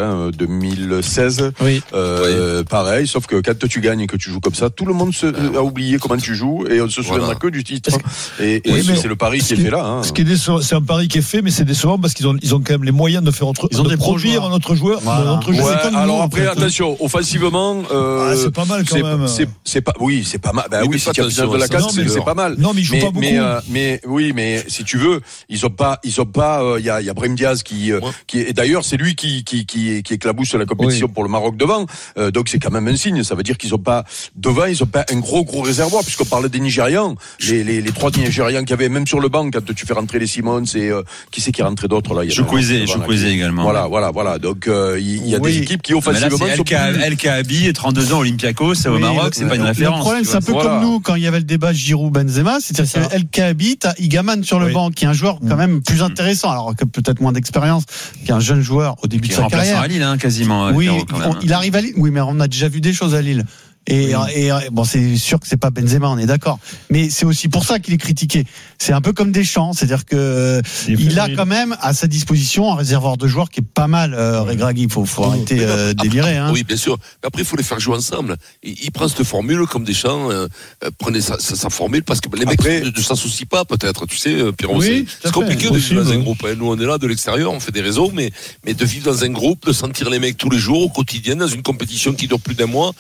Speaker 11: 2016, pareil, sauf que quand tu gagnes et que tu joues comme ça, tout le monde a oublié comment tu joues et on se souviendra que du titre. Et c'est le pari qui est fait là.
Speaker 5: Ce qui est décevant, c'est un pari qui est fait, mais c'est décevant parce qu'ils ont quand même les moyens de faire de produire un autre joueur.
Speaker 11: Alors après, attention, offensivement,
Speaker 5: c'est pas mal quand même.
Speaker 11: C'est pas mal. Ben oui, c'est capitaine de la CAN, c'est pas mal.
Speaker 5: Non, mais ils jouent pas beaucoup.
Speaker 11: Mais si tu veux, ils ont pas, il y a Brahim Diaz qui et d'ailleurs, c'est lui qui éclabousse la compétition pour le Maroc devant. Donc c'est quand même un signe. Ça veut dire qu'ils ont pas devant, ils ont pas un gros réservoir, puisqu'on parlait des Nigérians, les 3 Nigérians qu'il y avait même sur le banc quand tu fais rentrer les Simons, c'est qui c'est qui est rentré d'autre là?
Speaker 13: Choukwueze également.
Speaker 11: Voilà. Donc il y a des équipes qui offensivement sont
Speaker 13: El Kaabi et 32 ans Olympiakos au Maroc, c'est pas une référence.
Speaker 4: Le problème, c'est un peu comme nous quand il y avait le débat Giroud-Benzema, c'est-à-dire El Kaabi, t'as Igaman sur le banc, qui est un joueur quand même plus intéressant, alors que peut-être moins d'expérience qu'un jeune joueur au début de sa carrière.
Speaker 13: À Lille, quasiment.
Speaker 4: Oui, il arrive à Lille. Oui, mais on a déjà vu des choses à Lille. Et bon, c'est sûr que c'est pas Benzema, on est d'accord. Mais c'est aussi pour ça qu'il est critiqué. C'est un peu comme Deschamps, c'est-à-dire que il a quand même à sa disposition un réservoir de joueurs qui est pas mal. Regragui, il faut arrêter de délirer.
Speaker 3: Oui, bien sûr. Mais après, il faut les faire jouer ensemble. Il prend cette formule comme Deschamps. Prenez sa formule parce que les mecs ne s'associent pas, peut-être. Tu sais, Pierrot, c'est compliqué de vivre dans un groupe. Nous, on est là de l'extérieur, on fait des réseaux, mais de vivre dans un groupe, de sentir les mecs tous les jours, au quotidien, dans une compétition qui dure plus d'un mois.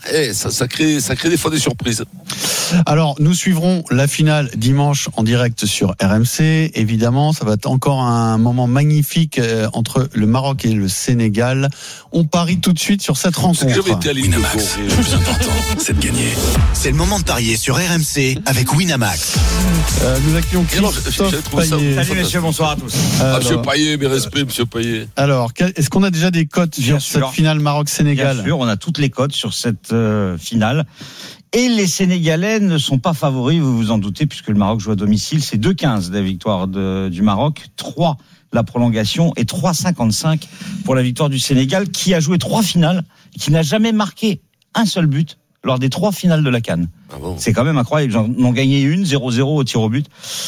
Speaker 3: Ça crée des fois des surprises.
Speaker 4: Alors, nous suivrons la finale dimanche en direct sur RMC. Évidemment, ça va être encore un moment magnifique entre le Maroc et le Sénégal. On parie tout de suite sur cette rencontre.
Speaker 2: Winamax, le plus important, c'est de gagner. C'est le moment de parier sur RMC avec Winamax.
Speaker 4: Nous accueillons Christophe Payet.
Speaker 16: Salut messieurs, bonsoir à tous.
Speaker 3: Monsieur Payet, mes respects, monsieur Payet.
Speaker 4: Alors, est-ce qu'on a déjà des cotes sur cette finale Maroc-Sénégal?
Speaker 16: Bien sûr, on a toutes les cotes sur cette finale. Et les Sénégalais ne sont pas favoris, vous vous en doutez, puisque le Maroc joue à domicile. C'est 2,15 la victoire du Maroc, 3 la prolongation et 3,55 pour la victoire du Sénégal, qui a joué 3 finales, qui n'a jamais marqué un seul but lors des 3 finales de la CAN.
Speaker 3: Ah bon.
Speaker 16: C'est quand même incroyable. Ils en ont gagné une, 0-0 au tir au but.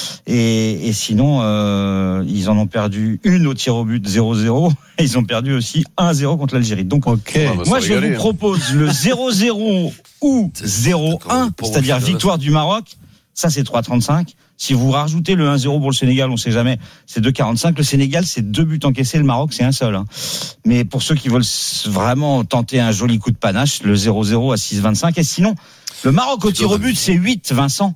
Speaker 16: Et sinon, ils en ont perdu une au tir au but, 0-0. Et ils ont perdu aussi 1-0 contre l'Algérie. Donc, moi, je vous propose le 0-0 ou 0-1, c'est-à-dire victoire du Maroc. Ça, c'est 3,35. Si vous rajoutez le 1-0 pour le Sénégal, on sait jamais, c'est 2,45. Le Sénégal, c'est 2 buts encaissés. Le Maroc, c'est un seul. Mais pour ceux qui veulent vraiment tenter un joli coup de panache, le 0-0 à 6,25. Et sinon, le Maroc au tir au but, c'est 8, Vincent.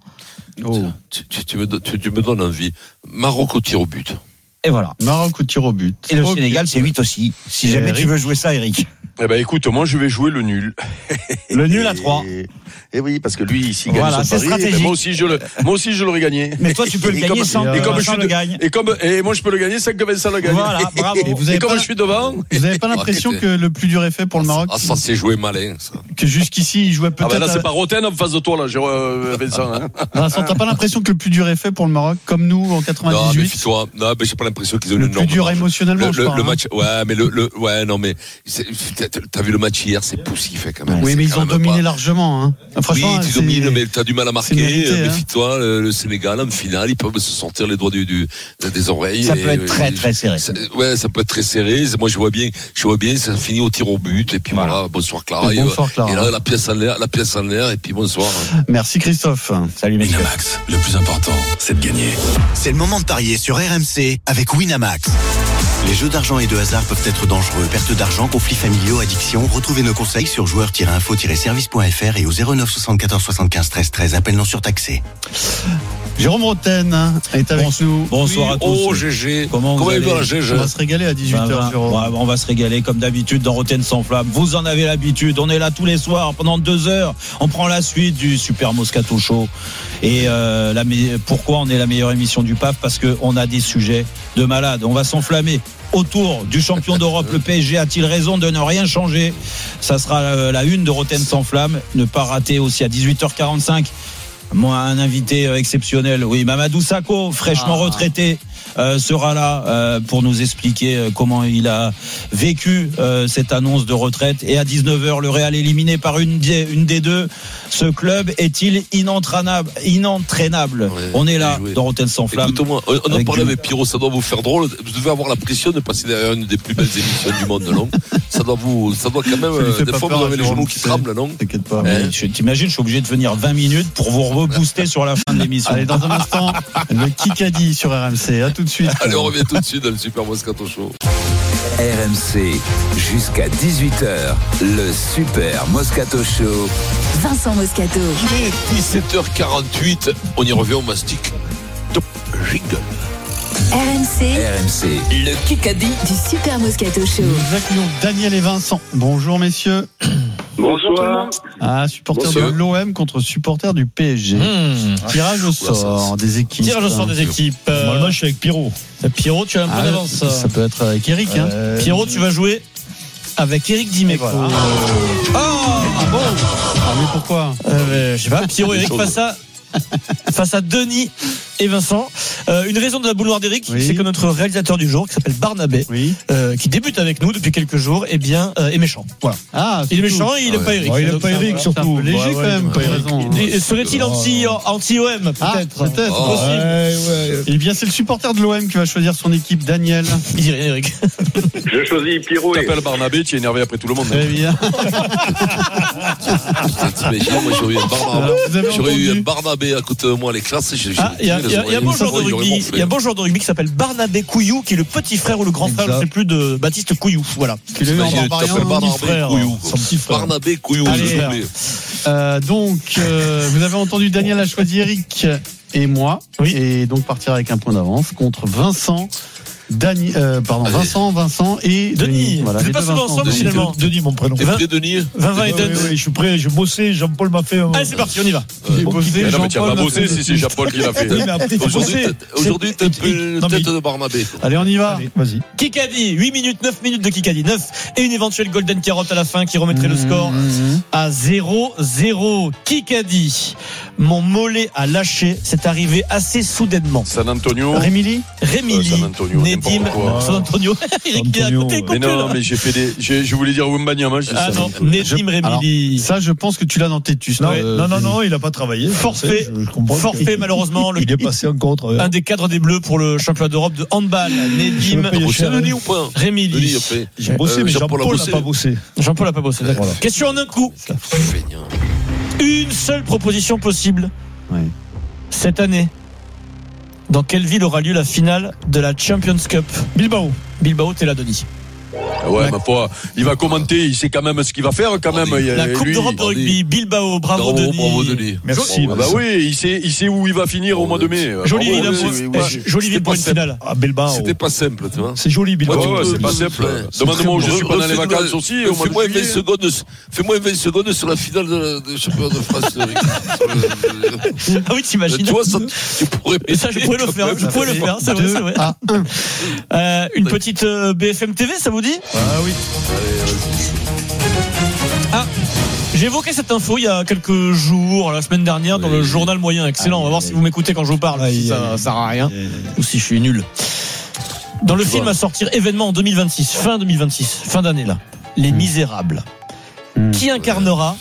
Speaker 3: Tu me donnes envie. Maroc au tir au but.
Speaker 16: Et voilà.
Speaker 4: Maroc au tir au but.
Speaker 16: Et le Sénégal, c'est 8 aussi. Si jamais tu veux jouer ça, Eric.
Speaker 11: Eh ben, écoute, moi, je vais jouer le nul.
Speaker 16: Le nul à 3.
Speaker 11: Et oui, parce que lui, s'il gagne son pari, moi aussi, je l'aurais gagné.
Speaker 16: Mais toi, tu peux le gagner sans que le gagne.
Speaker 11: Et moi, je peux le gagner sans que Vincent le gagne.
Speaker 16: Voilà, bravo.
Speaker 11: Et comme je suis devant.
Speaker 4: Vous n'avez pas l'impression que le plus dur est fait pour le Maroc?
Speaker 3: Ça c'est joué malin, ça.
Speaker 4: Que jusqu'ici, il jouait peut-être.
Speaker 11: Là, c'est pas Roten en face de toi, là, Vincent.
Speaker 4: Vincent, t'as pas l'impression que le plus dur est fait pour le Maroc, comme nous, en 98?
Speaker 3: Non, méfie-toi. Non, mais j'ai pas l'impression qu'ils ont une
Speaker 4: énorme. Le plus dur émotionnellement,
Speaker 3: le match, mais t'as vu le match hier, c'est poussif, quand même.
Speaker 4: Oui, mais ils ont dominé largement,
Speaker 3: Franchement, ils dominent, mais t'as du mal à marquer. Méfie-toi, le Sénégal, en finale, ils peuvent se sortir les doigts des oreilles.
Speaker 16: Ça peut être très, très serré.
Speaker 3: Ça peut être très serré. Moi, je vois bien, ça finit au tir au but, et puis voilà, bonsoir Clara. Et là, la pièce en l'air, et puis bonsoir.
Speaker 4: Merci Christophe.
Speaker 16: Salut messieurs.
Speaker 2: Winamax, le plus important, c'est de gagner. C'est le moment de parier sur RMC avec Winamax. Les jeux d'argent et de hasard peuvent être dangereux. Perte d'argent, conflits familiaux, addiction. Retrouvez nos conseils sur joueurs-info-service.fr et au 09 74 75 13 13. Appel non surtaxé.
Speaker 4: Jérôme Roten est avec nous.
Speaker 16: Bonsoir à tous.
Speaker 3: Oh GG.
Speaker 16: Comment
Speaker 3: il
Speaker 16: allez
Speaker 3: va GG?
Speaker 4: On va se régaler à 18h, Jérôme.
Speaker 16: Ouais, on va se régaler comme d'habitude dans Roten sans flamme. Vous en avez l'habitude. On est là tous les soirs pendant 2 heures. On prend la suite du Super Moscato Show. Et pourquoi on est la meilleure émission du PAF? Parce qu'on a des sujets de malade. On va s'enflammer autour du champion d'Europe. Le PSG a-t-il raison de ne rien changer? Ça sera la une de Roten sans flamme. Ne pas rater aussi à 18h45. Moi, un invité exceptionnel, oui, Mamadou Sakho, fraîchement retraité, sera là pour nous expliquer comment il a vécu cette annonce de retraite. Et à 19h, le Real éliminé par une des deux. Ce club est-il inentraînable? Ouais, on est là dans Roten sans flamme.
Speaker 3: Écoute-moi, on en parlait avec Pierrot, ça doit vous faire drôle. Vous devez avoir la pression de passer derrière une des plus belles émissions du monde, non? Ça doit quand même, des fois vous avez les genoux qui tremblent, non?
Speaker 4: T'inquiète pas.
Speaker 16: T'imagines, je suis obligé de venir 20 minutes pour vous rebooster sur la fin de l'émission.
Speaker 4: Allez, dans un instant, le Kikadi sur RMC. À tout de suite.
Speaker 3: Allez, on revient tout de suite dans le Super Moscato Show.
Speaker 17: RMC, jusqu'à 18h, le Super Moscato Show.
Speaker 1: Vincent Moscato.
Speaker 3: Il est 17h48, on y revient au mastic. Top jingle.
Speaker 1: RMC, le Kikadi du Super Moscato Show.
Speaker 4: Nous accueillons Daniel et Vincent. Bonjour messieurs.
Speaker 18: Bonsoir.
Speaker 4: Supporter de l'OM contre supporter du PSG. Tirage au sort des équipes.
Speaker 6: Tirage au sort des équipes.
Speaker 5: Moi, je suis avec Pierrot.
Speaker 6: Pierrot, tu as un point d'avance.
Speaker 4: Ça peut être avec Eric.
Speaker 6: Pierrot, tu vas jouer avec Eric Dimeco.
Speaker 4: Voilà. Bon. Mais pourquoi
Speaker 6: je sais pas. Pierrot, Eric face à Denis et Vincent. Une raison de la boule noire d'Eric, c'est que notre réalisateur du jour, qui s'appelle Barnabé, qui débute avec nous depuis quelques jours, est méchant. Voilà. Il est méchant, il n'aime pas Eric.
Speaker 5: Il n'aime pas Eric, surtout.
Speaker 4: Léger quand même.
Speaker 6: Serait-il anti-OM peut-être?
Speaker 4: Peut-être. Possible. Eh bien, c'est le supporter de l'OM qui va choisir son équipe, Daniel.
Speaker 6: Il dit rien, Eric.
Speaker 18: Je choisis Pierrot.
Speaker 11: Tu t'appelles Barnabé, tu es énervé après tout le monde.
Speaker 4: Très bien.
Speaker 3: Moi, j'aurais eu un Barnabé à côté de moi, les classes.
Speaker 6: Il y a un bon joueur de rugby. Il y a un bon joueur de rugby qui s'appelle Barnabé Couillou, qui est le petit frère ou le grand frère, je ne sais plus, de Baptiste Couillou. Voilà.
Speaker 3: Qui l'a eu en son petit frère. Barnabé Couillou.
Speaker 4: Donc, vous avez entendu, Daniel a choisi Eric et moi. Et donc partir avec un point d'avance contre Vincent. Vincent et Denis.
Speaker 6: Voilà, vous n'êtes pas souvent ensemble finalement.
Speaker 5: Denis, mon prénom.
Speaker 3: T'es prêt, Denis?
Speaker 6: 20 et Denis.
Speaker 5: Oui, je suis prêt, j'ai bossé, Jean-Paul m'a fait.
Speaker 6: Allez, c'est parti, on y va.
Speaker 11: J'ai bossé, mais tu n'as pas bossé si c'est Jean-Paul qui l'a fait.
Speaker 3: Aujourd'hui, t'es une tête de Barnabé.
Speaker 4: Allez, on y va.
Speaker 5: Vas-y.
Speaker 6: Kikadi, 9 minutes de Kikadi, 9 et une éventuelle golden carotte à la fin qui remettrait le score à 0-0. Kikadi, mon mollet a lâché, c'est arrivé assez soudainement.
Speaker 11: San Antonio.
Speaker 4: Rémili,
Speaker 11: San Antonio.
Speaker 6: Nedim, San Antonio. Il a écouté.
Speaker 11: Mais non, mais j'ai fait je voulais dire Wembanyama.
Speaker 6: Non, Nedim Rémili.
Speaker 4: Ça, je pense que tu l'as dans tes tus.
Speaker 5: Non, il n'a pas travaillé.
Speaker 6: Forfait, malheureusement.
Speaker 5: Il est passé en contre.
Speaker 6: Un des cadres des Bleus pour le championnat d'Europe de handball. Nedim Rémili.
Speaker 5: J'ai bossé, mais Jean-Paul n'a pas bossé.
Speaker 6: Jean-Paul n'a pas bossé, d'accord. Question en un coup. Une seule proposition possible. Cette année. Dans quelle ville aura lieu la finale de la Champions Cup? Bilbao, t'es là, Denis.
Speaker 11: Ouais, ma foi, il va commenter, il sait quand même ce qu'il va faire quand même.
Speaker 6: La Coupe d'Europe de rugby, Bilbao, bravo Denis.
Speaker 11: Merci. Bah oui, il sait où il va finir au mois de mai.
Speaker 6: Jolie ville pour une finale.
Speaker 5: À Bilbao.
Speaker 3: C'était pas simple, tu vois.
Speaker 5: C'est joli, Bilbao.
Speaker 11: Ouais, c'est pas simple. Demande-moi où je suis pendant les vacances aussi.
Speaker 3: Fais-moi 20 secondes sur la finale de championnat de France.
Speaker 6: Ah oui, t'imagines.
Speaker 3: Tu vois, ça, tu pourrais.
Speaker 6: Ça, je pourrais le faire. C'est vrai. Une petite BFM TV, ça vous dit?
Speaker 5: Ah oui.
Speaker 6: J'ai évoqué cette info il y a quelques jours, la semaine dernière, dans le journal moyen. Excellent. On va voir si vous m'écoutez quand je vous parle. Si ça sert à rien ou si je suis nul. Dans le film à sortir événement en 2026, fin d'année là, Les Misérables. Qui incarnera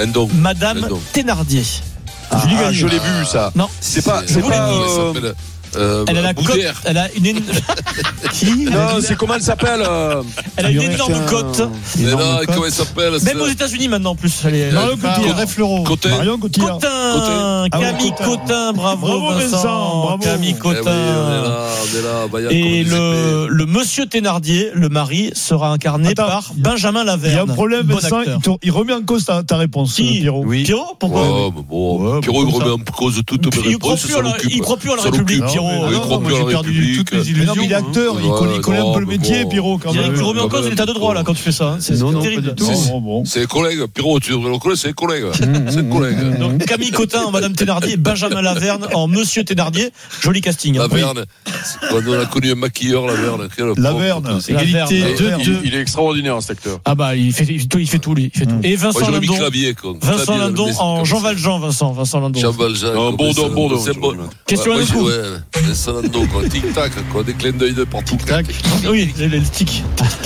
Speaker 3: Madame
Speaker 6: Thénardier?
Speaker 11: Je l'ai vu ça.
Speaker 6: Non,
Speaker 11: c'est pas
Speaker 6: Elle a la cote. Elle a une. Qui?
Speaker 11: Non, c'est comment elle s'appelle?
Speaker 6: Elle a une énorme cote.
Speaker 3: Mais là, comment elle s'appelle?
Speaker 6: Même aux États-Unis maintenant, en plus.
Speaker 5: Marion Cotillard.
Speaker 6: Marion Cotillard. Camille Cotin, bravo Vincent. Bravo. Camille Cotin. Et le monsieur Thénardier, le mari, sera incarné par Benjamin Laverne.
Speaker 5: Il y a un problème, Vincent. Il remet en cause ta réponse, Pierrot.
Speaker 6: Pierrot, pourquoi?
Speaker 3: Pierrot, il remet en cause toutes mes réponses.
Speaker 6: Il croit plus à la République, Pierrot.
Speaker 5: J'ai perdu toutes mes illusions. Il est acteur, il connaît un peu le métier, Pierrot.
Speaker 6: Tu remets en cause l'état de droit là quand tu fais ça. C'est terrible.
Speaker 3: C'est les collègues, Pierrot, tu devrais le connaître, c'est les collègues. C'est les collègues.
Speaker 6: Donc Camille Cotin en Madame Thénardier, Benjamin Laverne en Monsieur Thénardier. Joli casting.
Speaker 3: Laverne. On a connu un maquilleur, Laverne.
Speaker 5: Laverne, égalité 2-2.
Speaker 11: Il est extraordinaire, cet acteur.
Speaker 6: Ah bah, il fait tout, lui. Et Vincent Lindon. Vincent Lindon en Jean Valjean, Vincent Lindon.
Speaker 3: Jean Valjean.
Speaker 11: Bourdon.
Speaker 6: Question à coup.
Speaker 3: Vincent Lindon, quoi. Tic-tac, quoi. Des clins d'œil de partout.
Speaker 6: Tic-tac. Oui, le tic.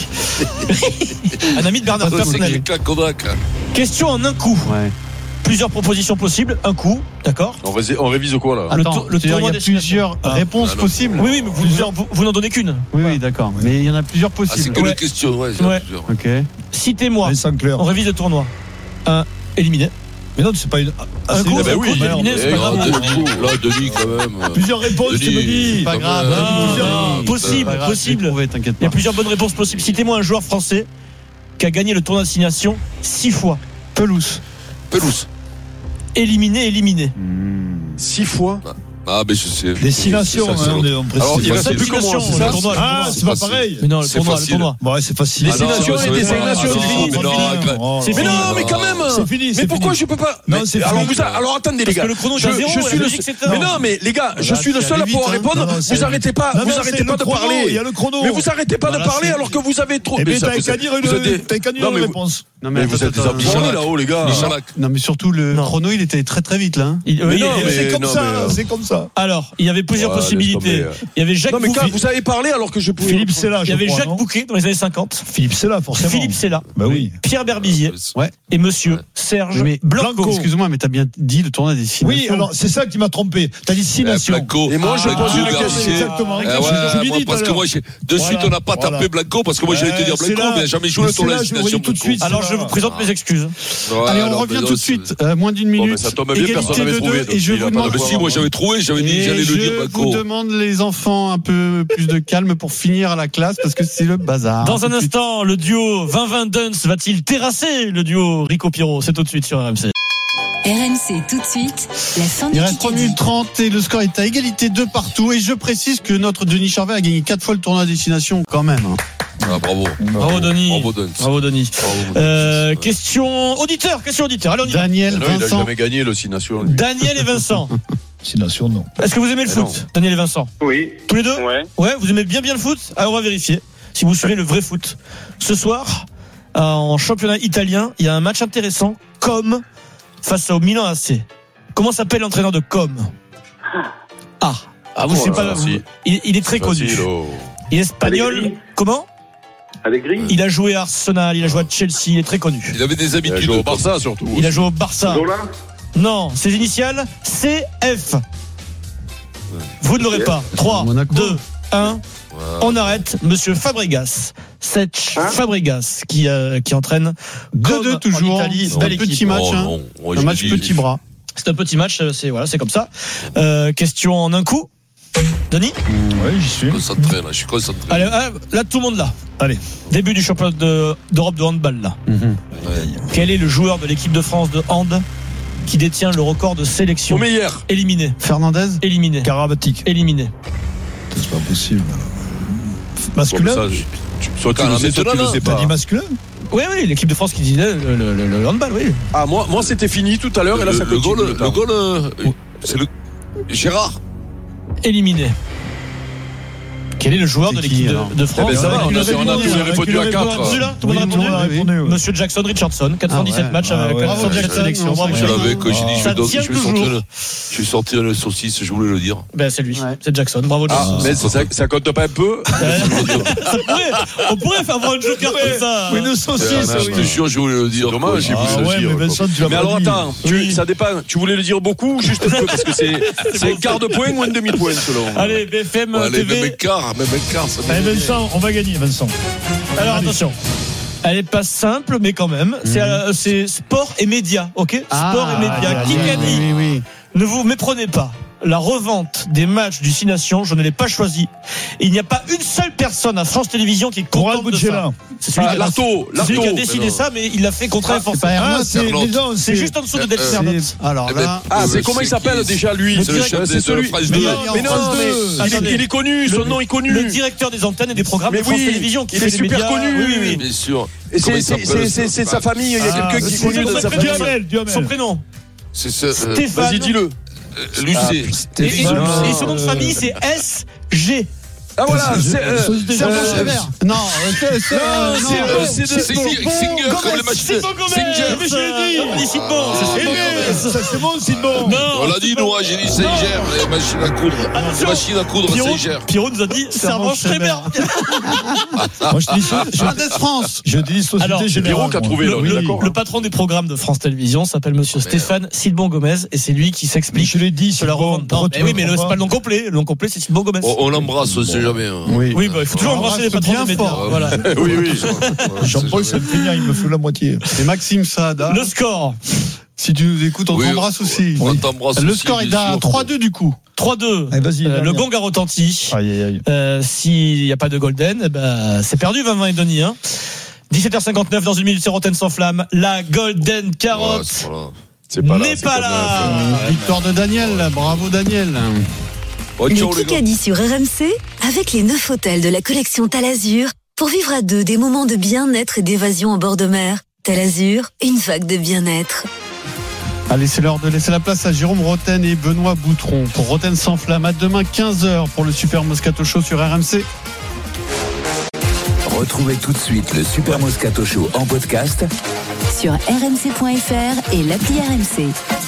Speaker 6: Un ami de Bernard personnel. Question en un coup. Plusieurs propositions possibles, un coup, d'accord.
Speaker 11: On révise quoi là?
Speaker 4: Attends, il y a plusieurs réponses possibles.
Speaker 6: Oui, mais vous n'en donnez qu'une.
Speaker 4: Oui, d'accord. Mais il y en a plusieurs possibles.
Speaker 3: C'est que les questions, plusieurs.
Speaker 4: Ok.
Speaker 6: Citez-moi. On révise le tournoi. Un éliminé.
Speaker 5: Mais non, c'est pas une.
Speaker 6: Un coup, éliminé, c'est pas grave.
Speaker 3: Là, Denis, quand même.
Speaker 5: Plusieurs réponses, tu me dis.
Speaker 6: C'est pas grave. Possible. Il y a plusieurs bonnes réponses possibles. Citez-moi un joueur français qui a gagné le tournoi destination 6 fois.
Speaker 4: Pelouse.
Speaker 6: Éliminé.
Speaker 11: 6 fois.
Speaker 3: Ah, mais je sais.
Speaker 5: Destination, on précise.
Speaker 11: Alors, il reste plus comment, c'est ça?
Speaker 5: C'est pas pareil.
Speaker 6: Mais non, le tournoi.
Speaker 5: Ouais, c'est facile.
Speaker 11: Destination et désignation, c'est fini.
Speaker 6: Mais
Speaker 11: non, mais quand même.
Speaker 5: C'est fini.
Speaker 11: Mais pourquoi je peux pas?
Speaker 5: Non, c'est fini.
Speaker 11: Alors, attendez, les gars.
Speaker 6: Parce que le chrono est à 0,
Speaker 11: mais non, mais les gars, je suis le seul à pouvoir répondre. Vous arrêtez pas de parler.
Speaker 5: Il y a le chrono.
Speaker 11: Mais vous arrêtez pas de parler alors que vous avez trop.
Speaker 5: Eh bien, t'as qu'à dire une réponse.
Speaker 4: Non, mais
Speaker 11: vous êtes des abonnés là-haut, les gars.
Speaker 4: Non, mais surtout, le chrono, il était très très vite là.
Speaker 5: C'est comme ça.
Speaker 6: Alors, il y avait plusieurs possibilités. Il y avait Jacques Bouquet.
Speaker 11: Non, mais vous avez parlé alors que je pouvais.
Speaker 5: Philippe Sella.
Speaker 6: Il y avait Jacques Bouquet dans les années 50.
Speaker 5: Philippe Sella, forcément.
Speaker 6: Philippe Sella.
Speaker 5: Bah oui.
Speaker 6: Pierre Berbizier.
Speaker 4: Ouais.
Speaker 6: Et monsieur Serge Blanco.
Speaker 4: Excuse-moi, mais t'as bien dit le tournoi des 6 nations.
Speaker 5: Oui, alors c'est ça qui m'a trompé. T'as dit 6 nations.
Speaker 11: Et moi, je pose une question.
Speaker 5: Exactement.
Speaker 3: Je lui dis parce que moi, de suite, on n'a pas tapé Blanco parce que moi, j'allais te dire Blanco, mais il n'a jamais joué le tournoi des nations.
Speaker 6: Alors, je vous présente mes excuses.
Speaker 4: Allez, on revient tout de suite. Moins d'une minute.
Speaker 11: Ça tombe bien, personne n'avait trouvé.
Speaker 4: Et je vous demande.
Speaker 3: Si, moi, j'avais trouvé, j'avais dit, j'allais le dire Blanco.
Speaker 4: Je vous demande, les enfants, un peu plus de calme pour finir à la classe parce que c'est le bazar.
Speaker 6: Dans un instant, le duo 20-20 Duns va-t-il terrasser le duo Rico Pierrot? C'est tout de suite sur RMC.
Speaker 1: RMC tout de suite, la fin du
Speaker 4: Il reste 3 minutes 30 et le score est à égalité 2 partout. Et je précise que notre Denis Charvet a gagné 4 fois le tournoi à destination quand même.
Speaker 3: Ah, bravo.
Speaker 6: Bravo Denis.
Speaker 3: Bravo
Speaker 6: Denis. Question auditeur. Allez, on y va.
Speaker 4: Daniel,
Speaker 11: Vincent.
Speaker 4: Vincent.
Speaker 11: Il n'a jamais gagné le 6 nations.
Speaker 6: Daniel et Vincent.
Speaker 5: 6 nations, non.
Speaker 6: Est-ce que vous aimez le foot, Daniel et Vincent?
Speaker 18: Oui.
Speaker 6: Tous les deux?
Speaker 18: Ouais,
Speaker 6: vous aimez bien le foot? Alors on va vérifier si vous suivez le vrai foot. Ce soir, en championnat italien, il y a un match intéressant, Comme face au Milan AC. Comment s'appelle l'entraîneur de Comme? Vous savez pas. Il est très connu. Il est espagnol.
Speaker 18: Allegri.
Speaker 6: Comment?
Speaker 18: Allegri.
Speaker 6: Il a joué à Arsenal, il a joué à Chelsea, il est très connu.
Speaker 3: Il avait des habitudes.
Speaker 11: Il a joué au Barça surtout.
Speaker 6: Il a joué au Barça.
Speaker 18: Zola.
Speaker 6: Non, ses initiales CF. Vous ne l'aurez pas. 3, 2, 1. On arrête. Monsieur Fabregas. Fabregas qui entraîne
Speaker 4: 2-2 toujours.
Speaker 6: En Italie.
Speaker 4: C'est un petit match. Un match petit bras.
Speaker 6: C'est un petit match. C'est comme ça. Question en un coup. Denis?
Speaker 5: Oui, j'y suis.
Speaker 3: Je suis concentré.
Speaker 6: Allez, là, tout le monde là.
Speaker 5: Allez.
Speaker 6: Début du championnat d'Europe de handball là. Quel est le joueur de l'équipe de France de hand qui détient le record de sélection?
Speaker 11: Meyer.
Speaker 6: Éliminé.
Speaker 4: Fernandez.
Speaker 6: Éliminé.
Speaker 5: Karabatic.
Speaker 6: Éliminé.
Speaker 5: C'est pas possible. Masculin.
Speaker 11: Soit tu le sais, soit tu le sais pas.
Speaker 5: T'as dit masculin?
Speaker 6: Oui, l'équipe de France qui disait le handball, oui.
Speaker 11: Ah, moi c'était fini tout à l'heure et là ça continue.
Speaker 3: Le goal, c'est le Gérard.
Speaker 6: Éliminé. Quel est le joueur de l'équipe de France?
Speaker 3: Ça va, on a tous répondu à 4.
Speaker 6: Tout le monde a répondu. Monsieur Jackson Richardson, 97 matchs avec la sélection.
Speaker 3: Je l'avais quand j'ai dit je suis sorti dans le saucisse, je voulais le dire.
Speaker 6: Ben c'est lui, c'est Jackson. Bravo Jackson.
Speaker 11: Mais ça compte pas un peu?
Speaker 6: On pourrait faire avoir une joker comme ça.
Speaker 5: Une saucisse.
Speaker 3: Je te jure, je voulais le dire.
Speaker 11: Dommage, j'ai voulu le dire. Mais alors attends, ça dépend. Tu voulais le dire beaucoup ou juste un peu? Parce que c'est un quart de point ou un demi-point selon.
Speaker 6: Allez, BFM TV.
Speaker 3: Même écart.
Speaker 5: Allez, Vincent, on va gagner, Vincent.
Speaker 6: Alors attention. Elle est pas simple, mais quand même. C'est sport et médias, ok? Sport et médias. Qui gagne?
Speaker 4: Oui.
Speaker 6: Ne vous méprenez pas. La revente des matchs du 6 Nations, je ne l'ai pas choisi. Il n'y a pas une seule personne à France Télévisions qui est contente de ça. C'est celui qui a décidé ça, mais il l'a fait contre un Français. C'est juste en dessous de Del Cernotte.
Speaker 4: Alors là,
Speaker 11: c'est comment il s'appelle déjà lui?
Speaker 3: C'est le chef de France 2.
Speaker 11: Mais non, il est connu, son nom est connu.
Speaker 6: Le directeur des antennes et des programmes de France Télévisions qui fait les médias.
Speaker 11: Il est super connu.
Speaker 6: Oui,
Speaker 3: bien sûr.
Speaker 11: Et c'est sa famille, il y a quelqu'un qui est connu de sa famille.
Speaker 6: Son prénom.
Speaker 3: Stéphane.
Speaker 11: Vas-y, dis-le.
Speaker 6: Lucé. Et son nom de famille, c'est SG.
Speaker 11: Ah voilà,
Speaker 5: c'est
Speaker 4: non,
Speaker 3: c'est Singer comme le match.
Speaker 5: C'est bon, Sidbon.
Speaker 3: On l'a dit, nous, j'ai dit Singer, les machines à coudre, Singer.
Speaker 6: Pierrot nous a dit Servan Schreiber.
Speaker 5: Moi, je dis France. Je dis Société Générale.
Speaker 11: Pierrot qui a trouvé
Speaker 6: le patron des programmes de France Télévisions s'appelle monsieur Stéphane Sidbon Gomez et c'est lui qui s'explique.
Speaker 5: Je l'ai dit sur la revente.
Speaker 6: Oui, mais c'est pas le nom complet. Le nom complet, c'est Sidbon Gomez.
Speaker 3: On l'embrasse, c'est jamais.
Speaker 6: Oui, il faut toujours embrasser les patrons des médias. Voilà.
Speaker 11: Oui.
Speaker 5: Jean-Paul Saint-Pignan, il me fout la moitié.
Speaker 4: Et Maxime Saada.
Speaker 6: Le score.
Speaker 4: Si tu nous écoutes, on t'embrasse aussi.
Speaker 3: On t'embrasse aussi.
Speaker 4: Le score est à 3-2 du coup.
Speaker 6: 3-2.
Speaker 5: Allez, vas-y,
Speaker 6: le gong a retenti. S'il n'y a pas de golden, c'est perdu 20-20 et Denis. 17h59 dans une minute, c'est Rotten sans flamme. La golden carotte n'est pas là.
Speaker 4: Victoire de Daniel. Bravo Daniel.
Speaker 1: Le Kikadi sur RMC avec les 9 hôtels de la collection Talazur pour vivre à deux des moments de bien-être et d'évasion en bord de mer. Talazur, une vague de bien-être.
Speaker 4: Allez, c'est l'heure de laisser la place à Jérôme Rotten et Benoît Boutron pour Rotten sans flamme. À demain 15h pour le Super Moscato Show sur RMC.
Speaker 17: Retrouvez tout de suite le Super Moscato Show en podcast
Speaker 1: sur rmc.fr et l'appli RMC.